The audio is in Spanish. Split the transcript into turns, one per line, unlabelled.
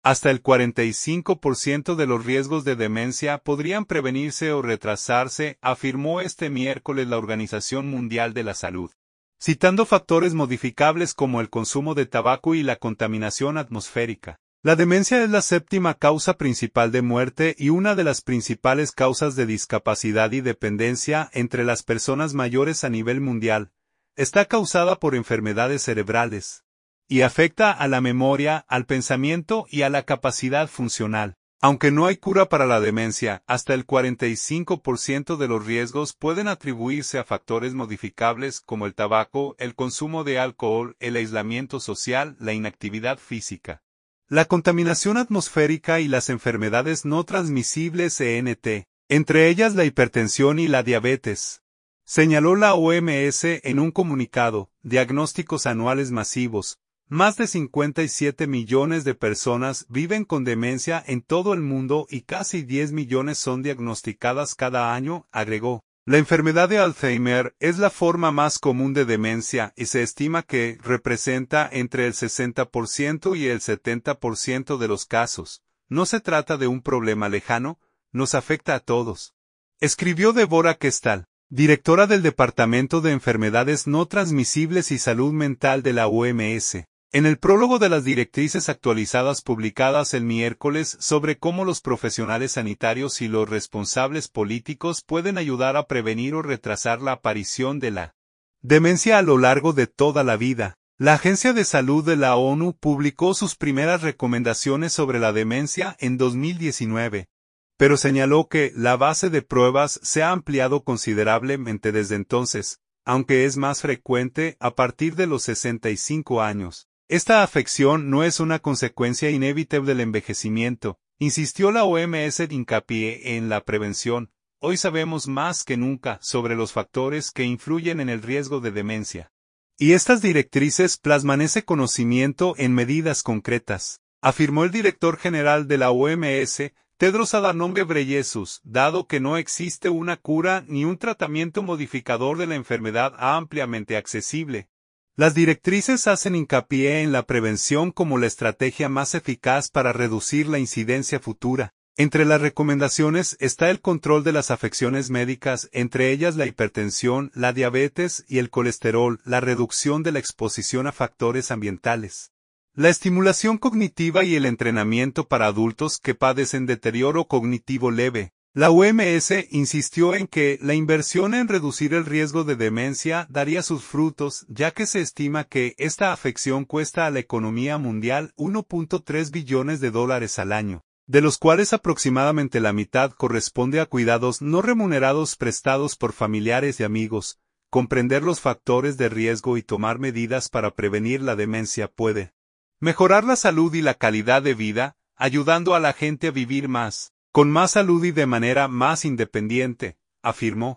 Hasta el 45% de los riesgos de demencia podrían prevenirse o retrasarse, afirmó este miércoles la Organización Mundial de la Salud, citando factores modificables como el consumo de tabaco y la contaminación atmosférica. La demencia es la séptima causa principal de muerte y una de las principales causas de discapacidad y dependencia entre las personas mayores a nivel mundial. Está causada por enfermedades cerebrales y afecta a la memoria, al pensamiento y a la capacidad funcional. Aunque no hay cura para la demencia, hasta el 45% de los riesgos pueden atribuirse a factores modificables como el tabaco, el consumo de alcohol, el aislamiento social, la inactividad física, la contaminación atmosférica y las enfermedades no transmisibles ENT, entre ellas la hipertensión y la diabetes. Señaló la OMS en un comunicado, diagnósticos anuales masivos. Más de 57 millones de personas viven con demencia en todo el mundo y casi 10 millones son diagnosticadas cada año, agregó. La enfermedad de Alzheimer es la forma más común de demencia y se estima que representa entre el 60% y el 70% de los casos. No se trata de un problema lejano, nos afecta a todos. Escribió Deborah Kestal, directora del Departamento de Enfermedades No Transmisibles y Salud Mental de la OMS. En el prólogo de las directrices actualizadas publicadas el miércoles sobre cómo los profesionales sanitarios y los responsables políticos pueden ayudar a prevenir o retrasar la aparición de la demencia a lo largo de toda la vida, la Agencia de Salud de la ONU publicó sus primeras recomendaciones sobre la demencia en 2019, pero señaló que la base de pruebas se ha ampliado considerablemente desde entonces, aunque es más frecuente a partir de los 65 años. Esta afección no es una consecuencia inevitable del envejecimiento, insistió la OMS de hincapié en la prevención. Hoy sabemos más que nunca sobre los factores que influyen en el riesgo de demencia. Y estas directrices plasman ese conocimiento en medidas concretas, afirmó el director general de la OMS, Tedros Adhanom Ghebreyesus, dado que no existe una cura ni un tratamiento modificador de la enfermedad ampliamente accesible. Las directrices hacen hincapié en la prevención como la estrategia más eficaz para reducir la incidencia futura. Entre las recomendaciones está el control de las afecciones médicas, entre ellas la hipertensión, la diabetes y el colesterol, la reducción de la exposición a factores ambientales, la estimulación cognitiva y el entrenamiento para adultos que padecen deterioro cognitivo leve. La OMS insistió en que la inversión en reducir el riesgo de demencia daría sus frutos, ya que se estima que esta afección cuesta a la economía mundial $1.3 billones al año, de los cuales aproximadamente la mitad corresponde a cuidados no remunerados prestados por familiares y amigos. Comprender los factores de riesgo y tomar medidas para prevenir la demencia puede mejorar la salud y la calidad de vida, ayudando a la gente a vivir más, con más salud y de manera más independiente, afirmó.